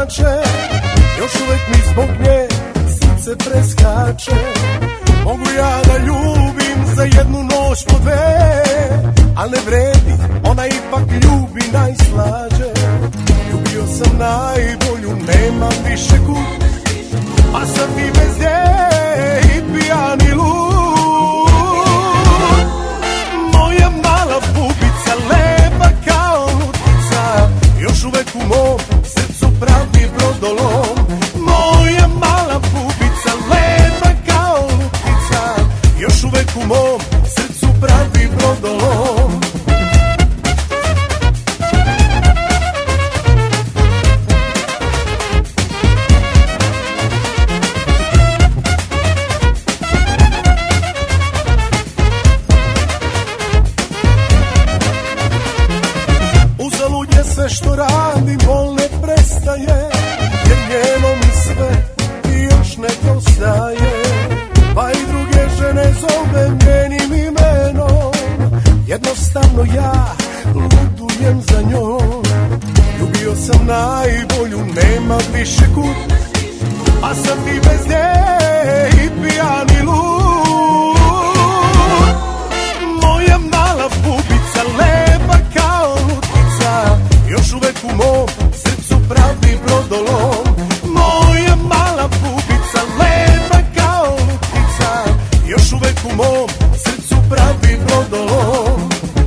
plače, još uvek mi zbog nje srce preskače. Mogu ja da ljubim za jednu noć po dve, al ne vredi, ona ipak ljubi najslađe. Ljubio sam najbolju, nemam više kud, pa sam ti bez nje i pijan i lud. Moja mala bubica, lepa kao lutkica, još uvek u mom srcu pravi brodolom. Moja mala bubica, lepa kao lutkica, još uvek u mom srcu pravi brodolom. Uzalud je sve što radim, bol ne prestaje, jer njeno mi sve i još nedostaje. Pa i druge žene zove njenim imenom, jednostavno ja ludujem za njom. Ljubio sam najbolju, nema više kud, pa sam ti bez nje i pijan i lud. Moja mala bubica, lepa kao lutkica, još uvek u mom srcu pravi brodolom. Moja mala bubica, lepa kao lutkica, još uvek u mom srcu pravi brodolom.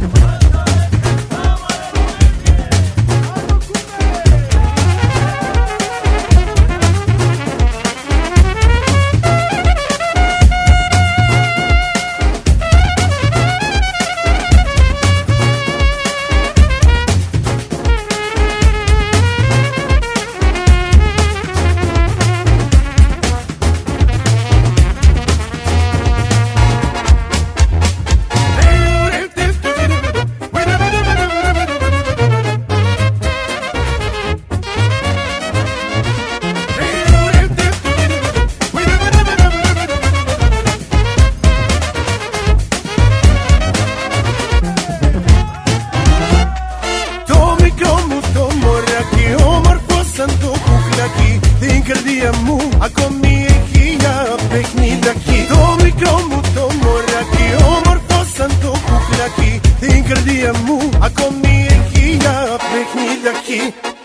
Dingrdiamu, ako mi je hija pekni daki. Do mikromu to moraki, omorfo sam to kukljaki. Dingrdiamu, ako mi je hija pekni daki.